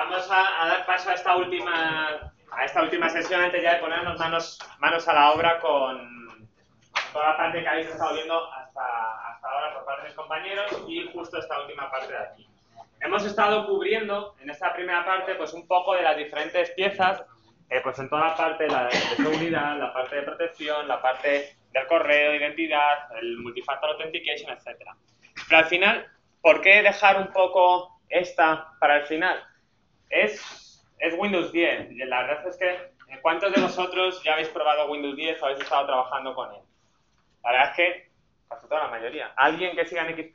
vamos a dar paso a esta última sesión antes ya de ponernos manos a la obra con toda la parte que habéis estado viendo hasta ahora por parte de mis compañeros y justo esta última parte de aquí. Hemos estado cubriendo en esta primera parte pues un poco de las diferentes piezas, pues en toda la parte de seguridad, la parte de protección, la parte del correo, identidad, el multifactor authentication, etc. Pero al final, ¿por qué dejar un poco esta para el final? Es Windows 10. La verdad es que, ¿cuántos de vosotros ya habéis probado Windows 10 o habéis estado trabajando con él? La verdad es que, casi toda la mayoría. ¿Alguien que siga en XP?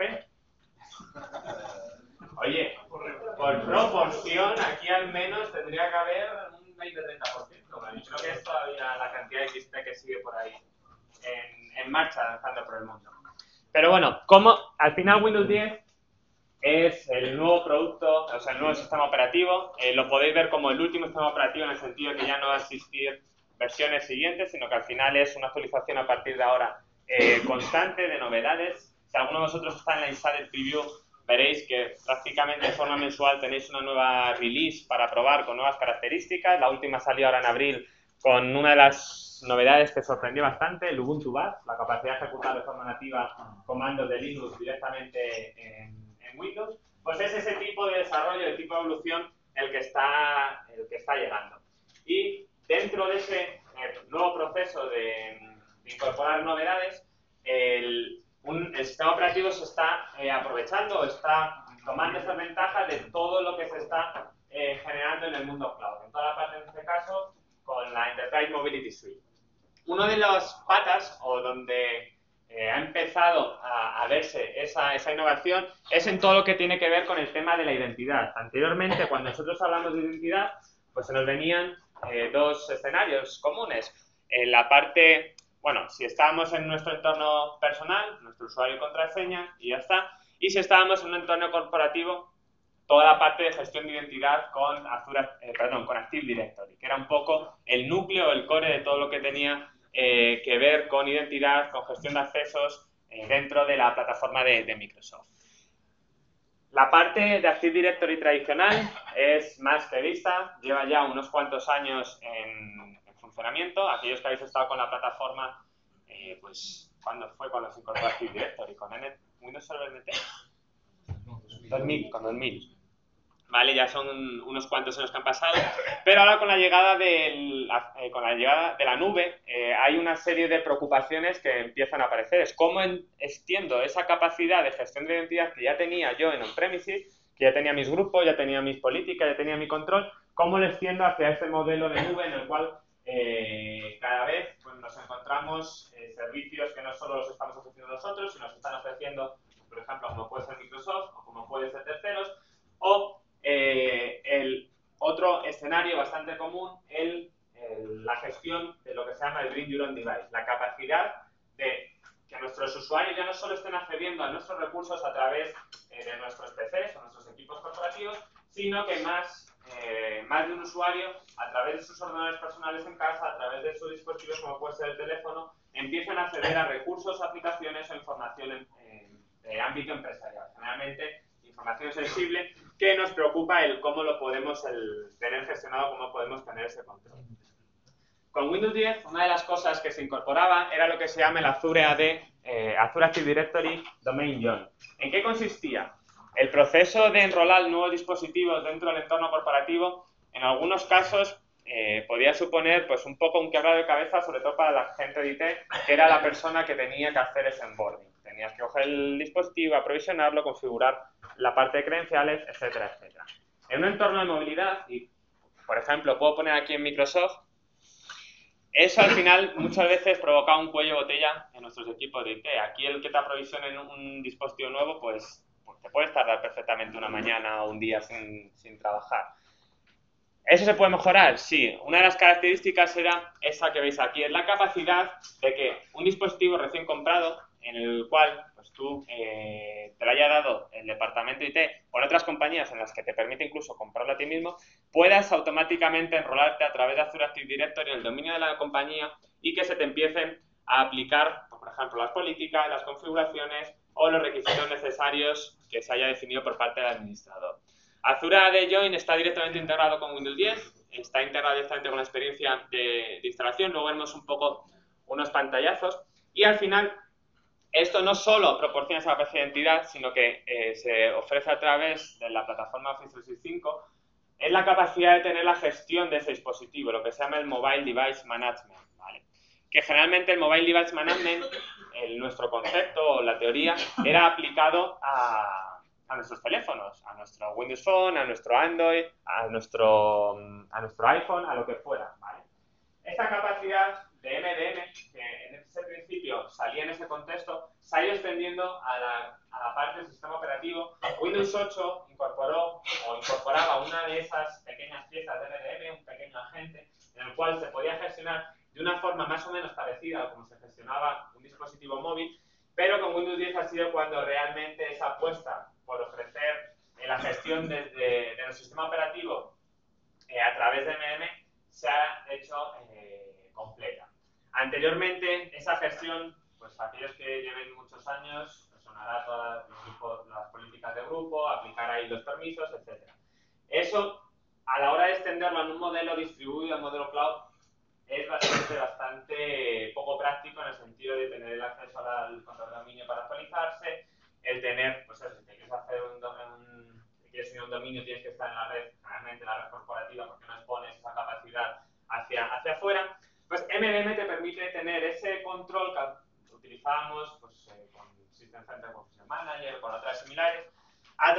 Oye, por proporción, aquí al menos tendría que haber un 20-30%. ¿Vale? Creo que es todavía la cantidad de XP que sigue por ahí en marcha, lanzando por el mundo. Pero bueno, como al final Windows 10 es el nuevo producto, o sea, el nuevo sistema operativo. Lo podéis ver como el último sistema operativo en el sentido de que ya no va a existir versiones siguientes, sino que al final es una actualización a partir de ahora constante de novedades. Si alguno de vosotros está en la Insider Preview, veréis que prácticamente de forma mensual tenéis una nueva release para probar con nuevas características. La última salió ahora en abril con una de las novedades que sorprendió bastante, el Ubuntu Bash, la capacidad de ejecutar de forma nativa comandos de Linux directamente en Windows. Pues es ese tipo de desarrollo, de tipo de evolución el que está llegando. Y dentro de ese nuevo proceso de incorporar novedades, el sistema operativo se está aprovechando, está tomando esa ventaja de todo lo que se está generando en el mundo cloud. En toda la parte, en este caso, con la Enterprise Mobility Suite. Uno de las patas, o donde ha empezado a verse esa innovación, es en todo lo que tiene que ver con el tema de la identidad. Anteriormente, cuando nosotros hablamos de identidad, pues se nos venían dos escenarios comunes. En la parte, bueno, si estábamos en nuestro entorno personal, nuestro usuario y contraseña, y ya está. Y si estábamos en un entorno corporativo, toda la parte de gestión de identidad con Active Directory, que era un poco el núcleo, el core de todo lo que tenía que ver con identidad, con gestión de accesos dentro de la plataforma de Microsoft. La parte de Active Directory tradicional es más que vista, lleva ya unos cuantos años en funcionamiento. Aquellos que habéis estado con la plataforma, pues, ¿cuándo fue cuando se incorporó Active Directory? ¿Con Windows Server NT? 2000, con 2000. Vale, ya son unos cuantos años que han pasado, pero ahora con la llegada de la nube hay una serie de preocupaciones que empiezan a aparecer. Es cómo extiendo esa capacidad de gestión de identidad que ya tenía yo en on-premises, que ya tenía mis grupos, ya tenía mis políticas, ya tenía mi control, cómo lo extiendo hacia ese modelo de nube en el cual cada vez pues, nos encontramos servicios que no solo los estamos ofreciendo nosotros, sino que están ofreciendo, por ejemplo, como puede ser Microsoft o como puede ser terceros, o el otro escenario bastante común, la gestión de lo que se llama el Bring Your Own Device, la capacidad de que nuestros usuarios ya no solo estén accediendo a nuestros recursos a través de nuestros PCs o nuestros equipos corporativos, sino que más de un usuario, a través de sus ordenadores personales en casa, a través de sus dispositivos, como puede ser el teléfono, empiecen a acceder a recursos, aplicaciones o información en ámbito empresarial. Generalmente, información sensible que nos preocupa el cómo lo podemos tener gestionado, cómo podemos tener ese control. Con Windows 10, una de las cosas que se incorporaba era lo que se llama el Azure AD, Azure Active Directory Domain Join. ¿En qué consistía? El proceso de enrolar nuevos dispositivos dentro del entorno corporativo, en algunos casos, podía suponer pues, un poco un quebrado de cabeza, sobre todo para la gente de IT, que era la persona que tenía que hacer ese onboarding. Tenías que coger el dispositivo, aprovisionarlo, configurar la parte de credenciales, etcétera, etcétera. En un entorno de movilidad, y por ejemplo, puedo poner aquí en Microsoft, eso al final muchas veces provoca un cuello de botella en nuestros equipos de IT. Aquí el que te aprovisione un dispositivo nuevo, pues te puedes tardar perfectamente una mañana o un día sin trabajar. ¿Eso se puede mejorar? Sí. Una de las características era esa que veis aquí, es la capacidad de que un dispositivo recién comprado, en el cual pues tú te lo haya dado el departamento IT o en otras compañías en las que te permite incluso comprarlo a ti mismo, puedas automáticamente enrolarte a través de Azure Active Directory en el dominio de la compañía y que se te empiecen a aplicar, por ejemplo, las políticas, las configuraciones o los requisitos necesarios que se haya definido por parte del administrador. Azure AD Join está directamente integrado con Windows 10, está integrado directamente con la experiencia de instalación, luego vemos un poco unos pantallazos y al final esto no solo proporciona esa capacidad de identidad, sino que se ofrece a través de la plataforma Office 365, es la capacidad de tener la gestión de ese dispositivo, lo que se llama el Mobile Device Management, ¿vale? Que generalmente el Mobile Device Management, nuestro concepto o la teoría, era aplicado a nuestros teléfonos, a nuestro Windows Phone, a nuestro Android, a nuestro iPhone, a lo que fuera, ¿vale? Esta capacidad de MDM, que en ese principio salía en ese contexto, se ha ido extendiendo a la parte del sistema operativo. Windows 8 incorporaba una de esas pequeñas piezas de MDM, un pequeño agente, en el cual se podía gestionar de una forma más o menos parecida a como se gestionaba un dispositivo móvil, pero con Windows 10 ha sido cuando realmente esa apuesta por ofrecer la gestión de nuestro sistema operativo a través de MDM se ha hecho completa. Anteriormente, esa gestión, pues aquellos que lleven muchos años, pues sonará todas las políticas de grupo, aplicar ahí los permisos, etc. Eso, a la hora de extenderlo en un modelo distribuido, en modelo cloud, es bastante poco práctico en el sentido de tener el acceso al control de dominio para actualizarse, el tener, pues eso, si te quieres hacer quieres tener un dominio, tienes que estar en la red, realmente en la red corporativa, porque no expones esa capacidad hacia afuera. Pues MDM te permite tener ese control que utilizábamos pues, con System Center Confusion Manager, con otras similares, a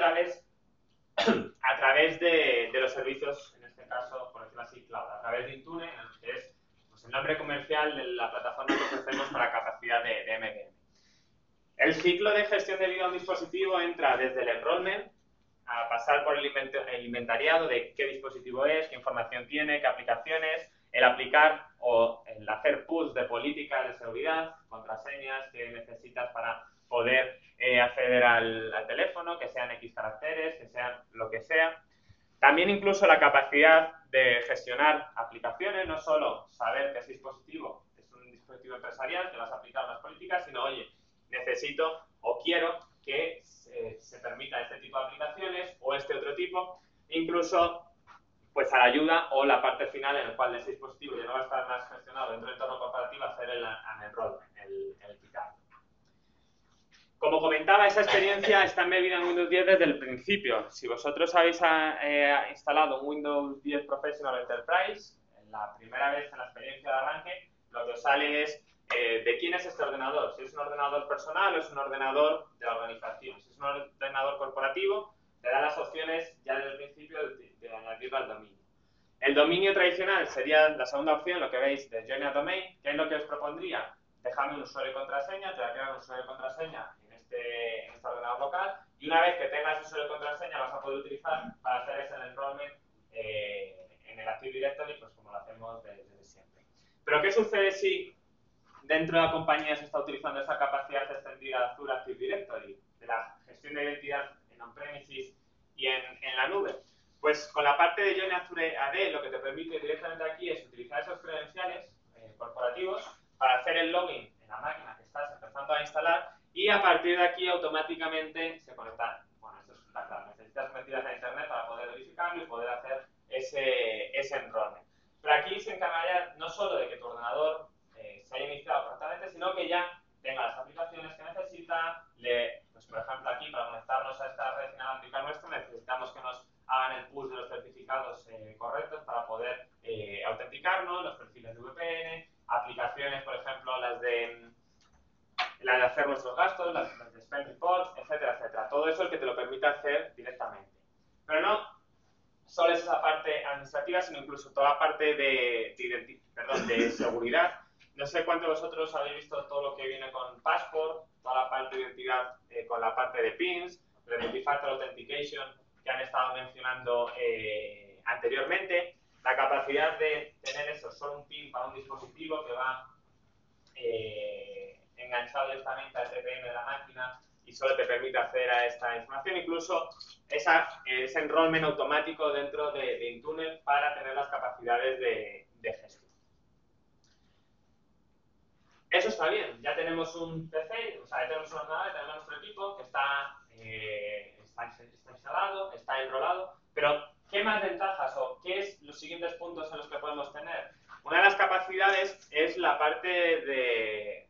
través de los servicios, en este caso, por decirlo así, cloud, a través de Intune, que es pues, el nombre comercial de la plataforma que ofrecemos para capacidad de MDM. El ciclo de gestión de vida a un dispositivo entra desde el enrollment a pasar por el inventariado de qué dispositivo es, qué información tiene, qué aplicaciones, el aplicar o el hacer push de políticas de seguridad, contraseñas que necesitas para poder acceder al teléfono, que sean X caracteres, que sean lo que sea. También incluso la capacidad de gestionar aplicaciones, no solo saber que ese dispositivo es un dispositivo empresarial, que vas a aplicar unas políticas, sino, oye, necesito o quiero que se permita este tipo de aplicaciones o este otro tipo, incluso pues a la ayuda o la parte final en la cual ese dispositivo ya no va a estar más gestionado dentro del entorno corporativo, hacer el enrollment, el quitarlo. Como comentaba, esa experiencia está embebida en Windows 10 desde el principio. Si vosotros habéis instalado un Windows 10 Professional Enterprise, la primera vez en la experiencia de arranque, lo que os sale es de quién es este ordenador. Si es un ordenador personal o es un ordenador de la organización. Si es un ordenador corporativo, te da las opciones ya desde el principio de añadirlo al dominio. El dominio tradicional sería la segunda opción, lo que veis de Join a Domain. ¿Qué es lo que os propondría? Déjame un usuario y contraseña, te va a crear un usuario y contraseña en este ordenador local, y una vez que tengas ese usuario y contraseña vas a poder utilizar para hacer ese enrollment en el Active Directory, pues como lo hacemos desde siempre. Pero ¿qué sucede si dentro de la compañía se está utilizando esa capacidad extendida de Azure Active Directory, de la gestión de identidad en on-premises y en la nube? Pues con la parte de Join Azure AD, lo que te permite directamente aquí es utilizar esos credenciales corporativos para hacer el login en la máquina que estás empezando a instalar, y a partir de aquí automáticamente se conecta. Bueno, esto es la clave. Necesitas metidas a internet para poder verificarlo y poder hacer ese enrollment. Pero aquí se encargaría no solo de que tu ordenador se haya iniciado correctamente, sino que ya tenga las aplicaciones que necesita. Pues por ejemplo aquí, para conectarnos a esta red inalámbrica nuestra, necesitamos que nos hagan el push de los certificados correctos para poder autenticarnos, los perfiles de VPN, aplicaciones, por ejemplo, las de hacer nuestros gastos, las de Spend Report, etcétera, etcétera. Todo eso es el que te lo permite hacer directamente. Pero no solo es esa parte administrativa, sino incluso toda la parte de seguridad. No sé cuántos de vosotros habéis visto todo lo que viene con Passport, toda la parte de identidad con la parte de PINs, de Multi-Factor Authentication, que han estado mencionando anteriormente. La capacidad de tener eso, solo un PIN para un dispositivo que va enganchado directamente al TPM de la máquina y solo te permite acceder a esta información, incluso ese enrollment automático dentro de Intune para tener las capacidades de gestión. Eso está bien, ya tenemos un PC, o sea, ya tenemos un ordenador, ya tenemos nuestro equipo que está está instalado, está enrolado, pero ¿qué más ventajas o qué es los siguientes puntos en los que podemos tener? Una de las capacidades es la parte de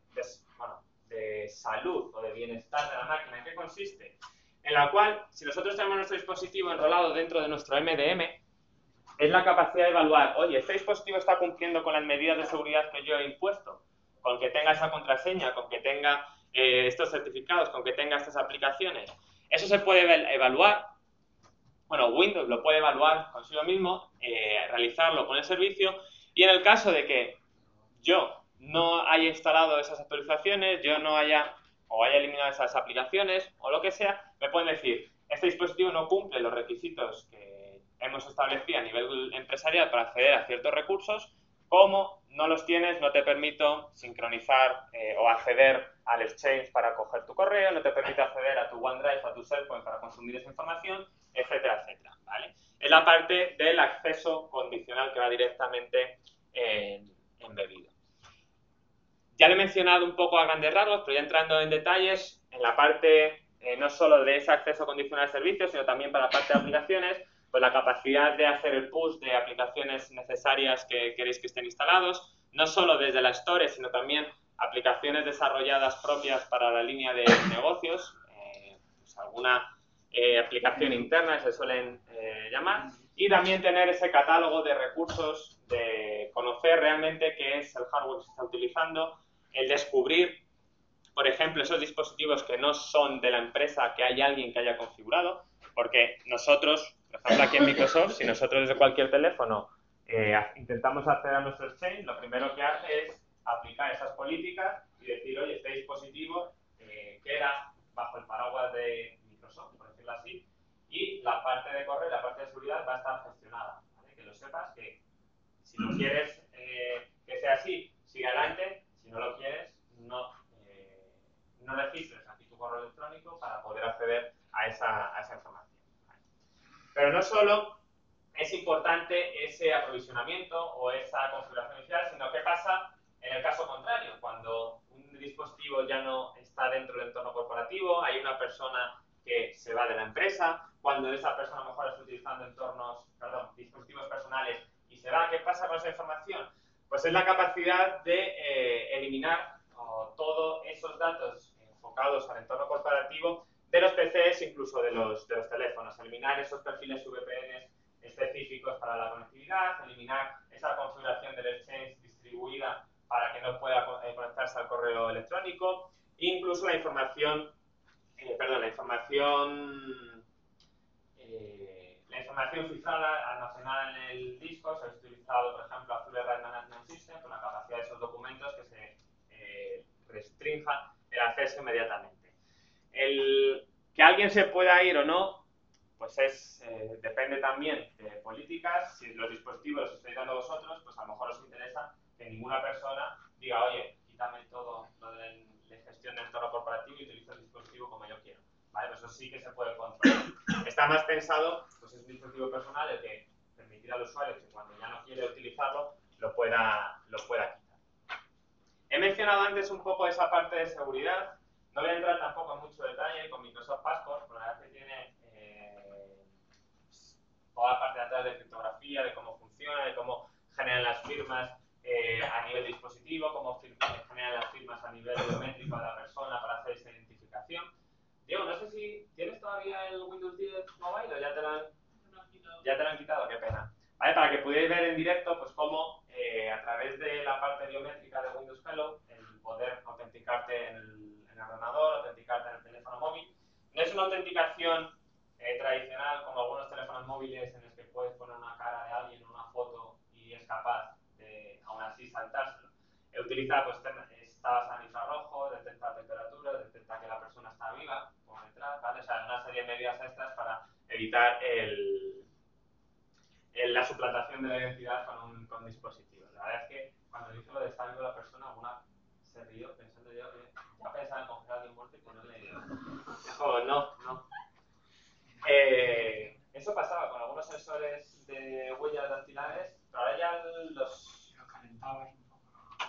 salud o de bienestar de la máquina. ¿En qué consiste? En la cual, si nosotros tenemos nuestro dispositivo enrolado dentro de nuestro MDM, es la capacidad de evaluar, oye, este dispositivo está cumpliendo con las medidas de seguridad que yo he impuesto, con que tenga esa contraseña, con que tenga estos certificados, con que tenga estas aplicaciones. Eso se puede evaluar, bueno, Windows lo puede evaluar consigo mismo, realizarlo con el servicio, y en el caso de que yo no haya instalado esas actualizaciones, yo no haya eliminado esas aplicaciones o lo que sea, me pueden decir, este dispositivo no cumple los requisitos que hemos establecido a nivel empresarial para acceder a ciertos recursos, como no los tienes, no te permito sincronizar o acceder al Exchange para coger tu correo, no te permito acceder a tu OneDrive, a tu SharePoint para consumir esa información, etcétera, etcétera, ¿vale? Es la parte del acceso condicional que va directamente embebido. Ya lo he mencionado un poco a grandes rasgos, pero ya entrando en detalles, en la parte no solo de ese acceso condicional de servicios, sino también para la parte de aplicaciones, pues la capacidad de hacer el push de aplicaciones necesarias que queréis que estén instalados, no solo desde la Store, sino también aplicaciones desarrolladas propias para la línea de negocios, pues alguna aplicación interna se suelen llamar, y también tener ese catálogo de recursos, de conocer realmente qué es el hardware que se está utilizando, el descubrir, por ejemplo, esos dispositivos que no son de la empresa, que hay alguien que haya configurado, porque nosotros, por ejemplo aquí en Microsoft, si nosotros desde cualquier teléfono intentamos acceder a nuestro Exchange, lo primero que hace es aplicar esas políticas y decir, oye, este dispositivo queda bajo el paraguas de Microsoft, por decirlo así, y la parte de correo y la parte de seguridad va a estar gestionada, ¿vale? Que lo sepas, que si lo quieres que sea así, sigue adelante, si no lo quieres, no registres aquí tu correo electrónico para poder acceder a esa información. ¿Vale? Pero no solo es importante ese aprovisionamiento o esa configuración inicial, sino qué pasa en el caso contrario, cuando un dispositivo ya no está dentro del entorno corporativo, hay una persona que se va de la empresa, cuando esa persona a lo mejor está utilizando dispositivos personales y se va, ¿qué pasa con esa información? Pues es la capacidad de eliminar todos esos datos enfocados al entorno corporativo de los PCs, incluso de los teléfonos, eliminar esos perfiles VPN específicos para la conectividad, eliminar esa configuración del Exchange distribuida para que no pueda conectarse al correo electrónico, incluso la información cifrada almacenada en el disco. Se ha utilizado, por ejemplo, Azure Write Management System con la capacidad de esos documentos que se restrinja el acceso inmediatamente. Que alguien se pueda ir o no, pues depende también de políticas. Si los dispositivos los estáis dando vosotros, pues a lo mejor os interesa que ninguna persona diga, oye, quítame todo lo de gestión del entorno corporativo y utilizo el dispositivo como yo quiero. ¿Vale? Pues eso sí que se puede controlar. Está más pensado, pues es un dispositivo personal el que permitir al usuario que cuando ya no quiere utilizarlo, lo pueda quitar. He mencionado antes un poco esa parte de seguridad. No voy a entrar tampoco en mucho detalle con Microsoft Passport, porque la verdad es que tiene toda la parte de atrás de criptografía, de cómo funciona, de cómo generan las firmas a nivel dispositivo, cómo generan las firmas a nivel biométrico de la persona para hacer esa identificación. Diego, no sé si tienes todavía el Windows 10 Mobile o ya te lo han quitado, qué pena. ¿Vale? Para que pudierais ver en directo pues cómo a través de la parte biométrica de Windows Hello, el poder autenticarte en el ordenador, autenticarte en el teléfono móvil, no es una autenticación tradicional como algunos teléfonos móviles en los que puedes poner una cara de alguien o una foto y es capaz de aún así saltárselo. Utiliza, pues está basada en infrarrojo, detecta temperatura, detecta que la persona está viva por detrás, ¿vale? O sea, una serie de medidas extras para evitar la suplantación de la identidad con dispositivos. La verdad es que cuando dice lo de estar viva la persona, alguna se rió pensando yo que ya pensaba en coger a alguien muerto y ponerle. Dijo, no. Eso pasaba con algunos sensores de huellas dactilares, pero ahora ya los calentabas un poco.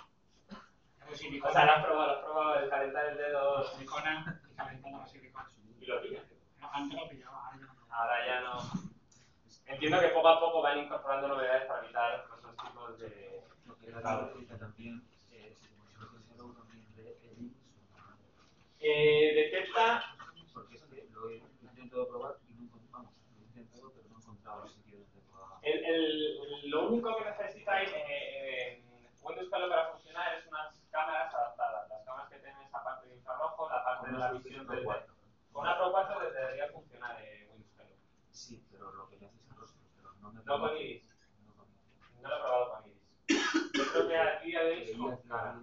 O sea, lo has probado el calentar el dedo. Silicona y calentando la silicona. Y lo pillas. Antes lo pillaba, ahora ya no. Ahora ya no. Entiendo que poco a poco van incorporando novedades para evitar esos tipos de... Lo que era la que también, como si lo también de iris. Detecta... Porque es que lo he intentado probar y no encontramos. Lo he intentado, pero no he encontrado el sitio donde pueda... Lo único que necesitáis Windows Hello para funcionar es unas cámaras adaptadas. Las cámaras que tienen esa parte de infrarrojo, la parte de la visión del... Con una Pro 4 debería funcionar Windows Hello. Sí, pero lo que le hace es el rostro, pero no me... No con iris. No lo he probado con iris. Yo creo que a día de hoy es con cara.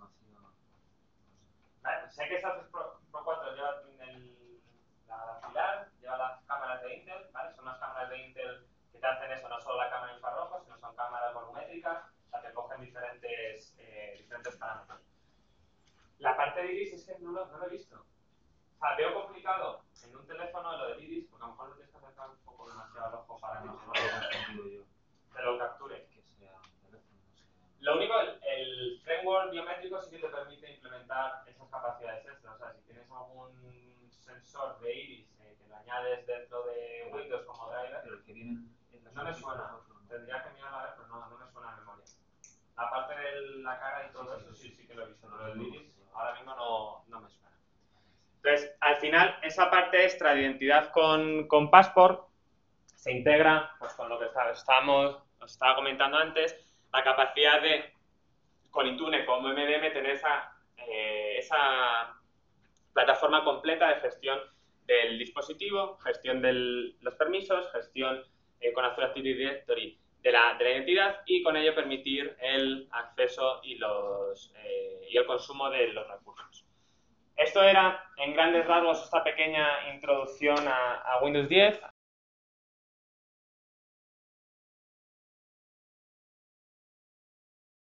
Vale, sé que esas Pro 4 llevan la pilar, lleva las cámaras de Intel, ¿vale? Son unas cámaras de Intel que te hacen eso, no solo la cámara infrarrojo, sino son cámaras volumétricas, o sea, que cogen diferentes parámetros. La parte de iris es que no lo he visto. O sea, veo complicado en un teléfono lo del iris, porque a lo mejor lo tienes que acercar un poco demasiado al ojo para que te lo capture. Lo único, el framework biométrico sí que te permite implementar esas capacidades extras. O sea, si tienes algún sensor de iris que lo añades dentro de Windows como driver, pero el que viene no me suena. Tendría que mirarlo a ver, pero no me suena a memoria. La parte de la cara y todo eso sí que lo he visto, pero el iris ahora mismo no me suena. Entonces, al final, esa parte extra de identidad con Passport se integra pues, con lo que os estaba comentando antes, la capacidad de, con Intune, como MDM, tener esa plataforma completa de gestión del dispositivo, gestión de los permisos, gestión con Azure Active Directory de la identidad y con ello permitir el acceso y el consumo de los recursos. Esto era, en grandes rasgos, esta pequeña introducción a Windows 10,